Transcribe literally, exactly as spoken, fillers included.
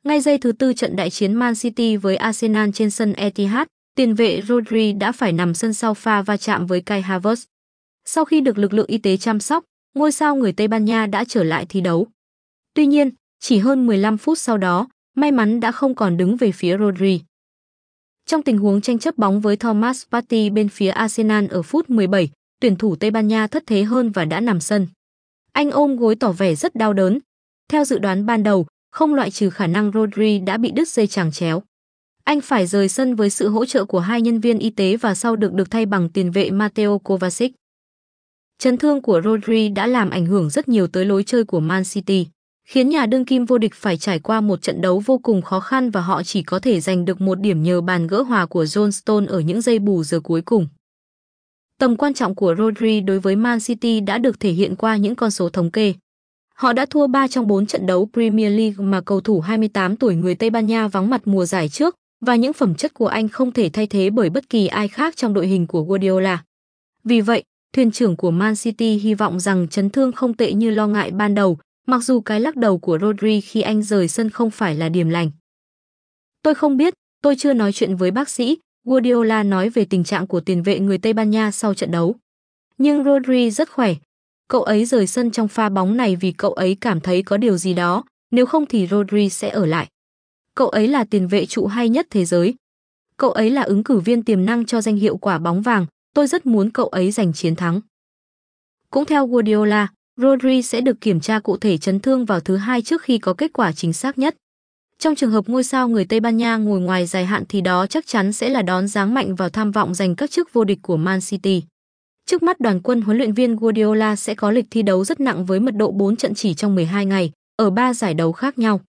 Ngay giây thứ tư trận đại chiến Man City với Arsenal trên sân Etihad, tiền vệ Rodri đã phải nằm sân sau pha va chạm với Kai Havertz. Sau khi được lực lượng y tế chăm sóc, ngôi sao người Tây Ban Nha đã trở lại thi đấu. Tuy nhiên, chỉ hơn mười lăm phút sau đó, may mắn đã không còn đứng về phía Rodri. Trong tình huống tranh chấp bóng với Thomas Partey bên phía Arsenal ở phút mười bảy, tuyển thủ Tây Ban Nha thất thế hơn và đã nằm sân. Anh ôm gối tỏ vẻ rất đau đớn. Theo dự đoán ban đầu, không loại trừ khả năng Rodri đã bị đứt dây chằng chéo. Anh phải rời sân với sự hỗ trợ của hai nhân viên y tế và sau được được thay bằng tiền vệ Mateo Kovacic. Chấn thương của Rodri đã làm ảnh hưởng rất nhiều tới lối chơi của Man City, khiến nhà đương kim vô địch phải trải qua một trận đấu vô cùng khó khăn và họ chỉ có thể giành được một điểm nhờ bàn gỡ hòa của John Stones ở những giây bù giờ cuối cùng. Tầm quan trọng của Rodri đối với Man City đã được thể hiện qua những con số thống kê. Họ đã thua ba trong bốn trận đấu Premier League mà cầu thủ hai mươi tám tuổi người Tây Ban Nha vắng mặt mùa giải trước, và những phẩm chất của anh không thể thay thế bởi bất kỳ ai khác trong đội hình của Guardiola. Vì vậy, thuyền trưởng của Man City hy vọng rằng chấn thương không tệ như lo ngại ban đầu, mặc dù cái lắc đầu của Rodri khi anh rời sân không phải là điềm lành. Tôi không biết, tôi chưa nói chuyện với bác sĩ, Guardiola nói về tình trạng của tiền vệ người Tây Ban Nha sau trận đấu. Nhưng Rodri rất khỏe. Cậu ấy rời sân trong pha bóng này vì cậu ấy cảm thấy có điều gì đó, nếu không thì Rodri sẽ ở lại. Cậu ấy là tiền vệ trụ hay nhất thế giới. Cậu ấy là ứng cử viên tiềm năng cho danh hiệu quả bóng vàng, tôi rất muốn cậu ấy giành chiến thắng. Cũng theo Guardiola, Rodri sẽ được kiểm tra cụ thể chấn thương vào thứ hai trước khi có kết quả chính xác nhất. Trong trường hợp ngôi sao người Tây Ban Nha ngồi ngoài dài hạn thì đó chắc chắn sẽ là đón giáng mạnh vào tham vọng giành các chức vô địch của Man City. Trước mắt đoàn quân huấn luyện viên Guardiola sẽ có lịch thi đấu rất nặng với mật độ bốn trận chỉ trong mười hai ngày, ở ba giải đấu khác nhau.